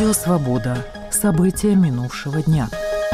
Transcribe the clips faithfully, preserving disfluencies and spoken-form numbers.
Радио «Свобода». События минувшего дня.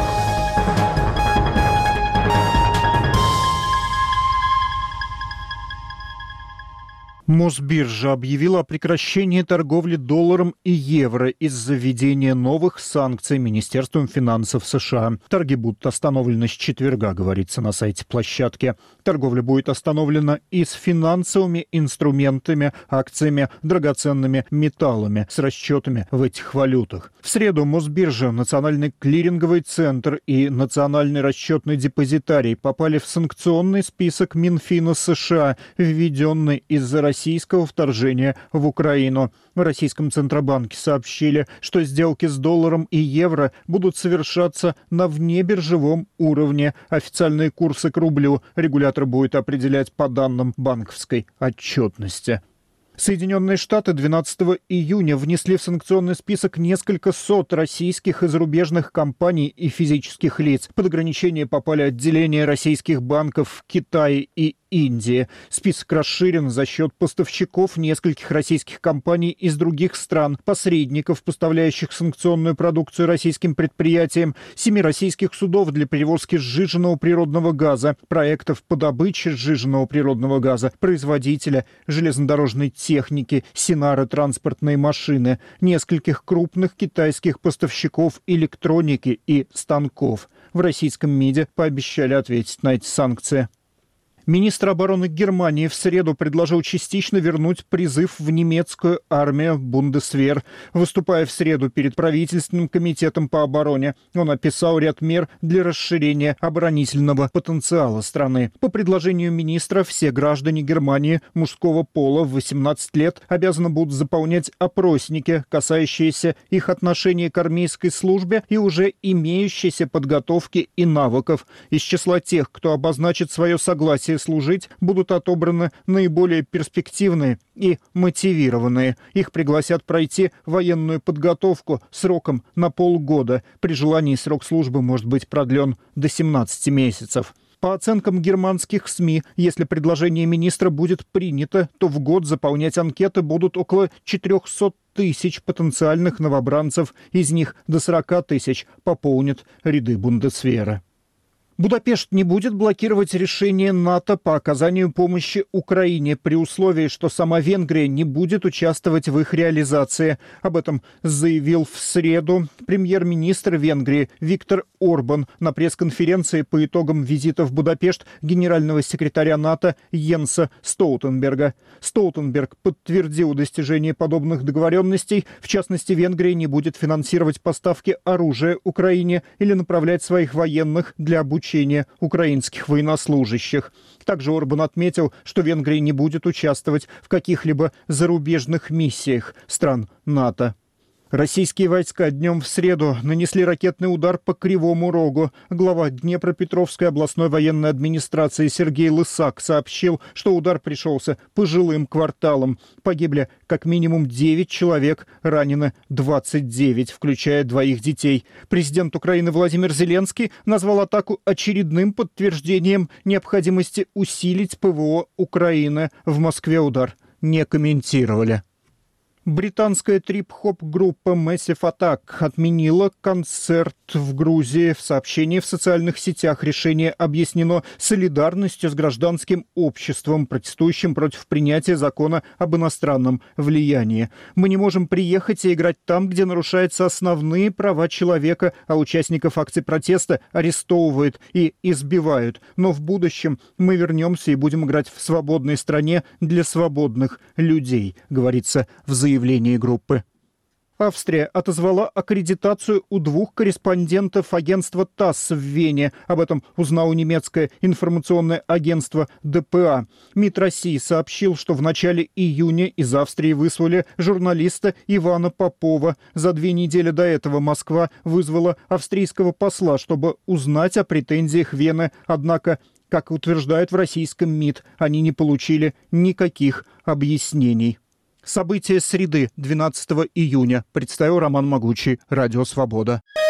Мосбиржа объявила о прекращении торговли долларом и евро из-за введения новых санкций Министерством финансов США. Торги будут остановлены с четверга, говорится на сайте площадки. Торговля будет остановлена и с финансовыми инструментами, акциями, драгоценными металлами с расчетами в этих валютах. В среду Мосбиржа, Национальный клиринговый центр и Национальный расчетный депозитарий попали в санкционный список Минфина США, введенный из-за России. российского вторжения в Украину. В российском Центробанке сообщили, что сделки с долларом и евро будут совершаться на внебиржевом уровне. Официальные курсы к рублю регулятор будет определять по данным банковской отчетности. Соединенные Штаты двенадцатого июня внесли в санкционный список несколько сот российских и зарубежных компаний и физических лиц. Под ограничение попали отделения российских банков в Китае и Индии. Список расширен за счет поставщиков нескольких российских компаний из других стран, посредников, поставляющих санкционную продукцию российским предприятиям, семи российских судов для перевозки сжиженного природного газа, проектов по добыче сжиженного природного газа, производителя железнодорожной техники, Синара транспортные машины, нескольких крупных китайских поставщиков электроники и станков. В российском МИДе пообещали ответить на эти санкции. Министр обороны Германии в среду предложил частично вернуть призыв в немецкую армию Бундесвер. Выступая в среду перед правительственным комитетом по обороне, он описал ряд мер для расширения оборонительного потенциала страны. По предложению министра, все граждане Германии мужского пола в восемнадцать лет обязаны будут заполнять опросники, касающиеся их отношения к армейской службе и уже имеющейся подготовки и навыков. Из числа тех, кто обозначит свое согласие служить, будут отобраны наиболее перспективные и мотивированные. Их пригласят пройти военную подготовку сроком на полгода. При желании срок службы может быть продлен до семнадцати месяцев. По оценкам германских СМИ, если предложение министра будет принято, то в год заполнять анкеты будут около четырехсот тысяч потенциальных новобранцев. Из них до сорока тысяч пополнят ряды Бундесвера. Будапешт не будет блокировать решение НАТО по оказанию помощи Украине при условии, что сама Венгрия не будет участвовать в их реализации. Об этом заявил в среду премьер-министр Венгрии Виктор Орбан на пресс-конференции по итогам визита в Будапешт генерального секретаря НАТО Йенса Столтенберга. Столтенберг подтвердил достижение подобных договоренностей. В частности, Венгрия не будет финансировать поставки оружия Украине или направлять своих военных для обучения украинских военнослужащих. Также Орбан отметил, что Венгрия не будет участвовать в каких-либо зарубежных миссиях стран НАТО. Российские войска днем в среду нанесли ракетный удар по Кривому Рогу. Глава Днепропетровской областной военной администрации Сергей Лысак сообщил, что удар пришелся по жилым кварталам. Погибли как минимум девять человек, ранены двадцать девять, включая двоих детей. Президент Украины Владимир Зеленский назвал атаку очередным подтверждением необходимости усилить ПВО Украины. В Москве удар не комментировали. Британская трип-хоп-группа Massive Attack отменила концерт в Грузии. В сообщении в социальных сетях решение объяснено солидарностью с гражданским обществом, протестующим против принятия закона об иностранном влиянии. «Мы не можем приехать и играть там, где нарушаются основные права человека, а участников акций протеста арестовывают и избивают. Но в будущем мы вернемся и будем играть в свободной стране для свободных людей», говорится в заявлении. Явление группы. Австрия отозвала аккредитацию у двух корреспондентов агентства ТАСС в Вене. Об этом узнало немецкое информационное агентство ДПА. МИД России сообщил, что в начале июня из Австрии выслали журналиста Ивана Попова. За две недели до этого Москва вызвала австрийского посла, чтобы узнать о претензиях Вены. Однако, как утверждают в российском МИД, они не получили никаких объяснений. События среды, двенадцатого июня. Представил Роман Могучий, Радио Свобода.